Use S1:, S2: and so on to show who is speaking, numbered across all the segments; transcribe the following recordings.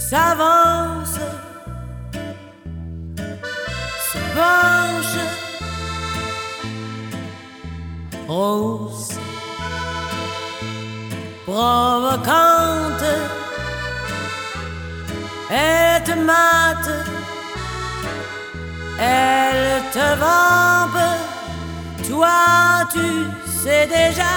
S1: s'avance, se penche, rousse, provocante, elle te mate, elle te vampe, toi tu sais déjà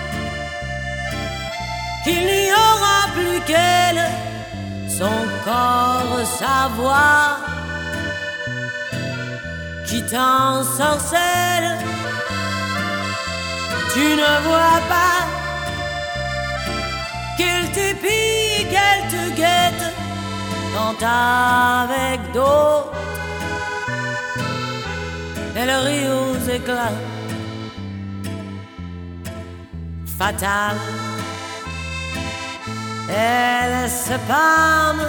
S1: qu'il n'y aura plus qu'elle, son corps, sa voix, qui t'ensorcelle. Tu ne vois pas qu'elle t'épie, qu'elle te guette, quand avec d'autres elle rit aux éclats. Fatale, elle se pâme,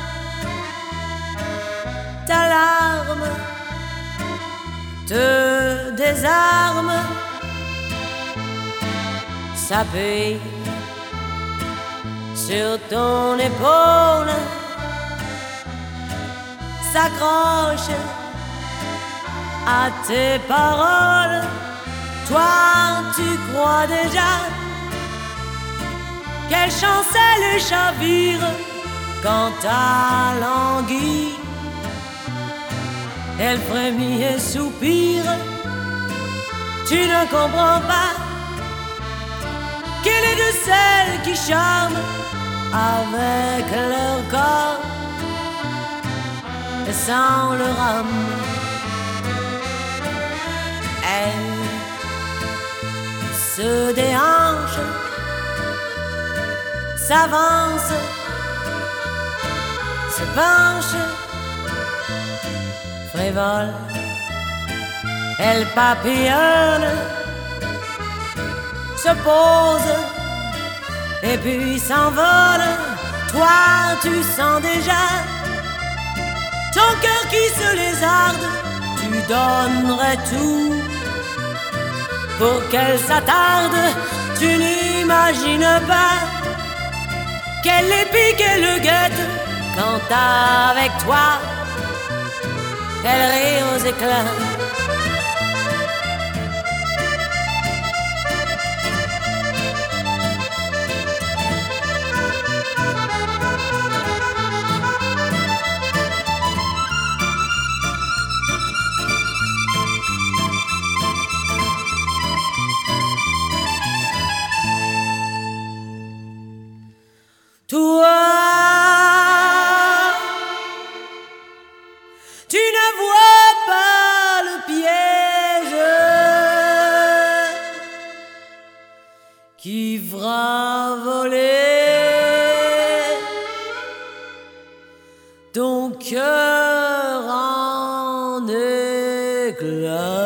S1: ta larme te désarme, s'appuie sur ton épaule, s'accroche à tes paroles. Toi tu crois déjà quelle chancelle chavire quand ta languit, elle frémit et soupire. Tu ne comprends pas qu'elle est de celles qui charment avec leur corps et sans leur âme. Elle se déhanche, s'avance, se penche, frivole, elle papillonne, se pose et puis s'envole. Toi tu sens déjà ton cœur qui se lézarde, tu donnerais tout pour qu'elle s'attarde. Tu n'imagines pas qu'elle l'épie, qu'elle le guette, quand avec toi elle rit aux éclats. Toi, tu ne vois pas le piège qui fera voler ton cœur en éclats.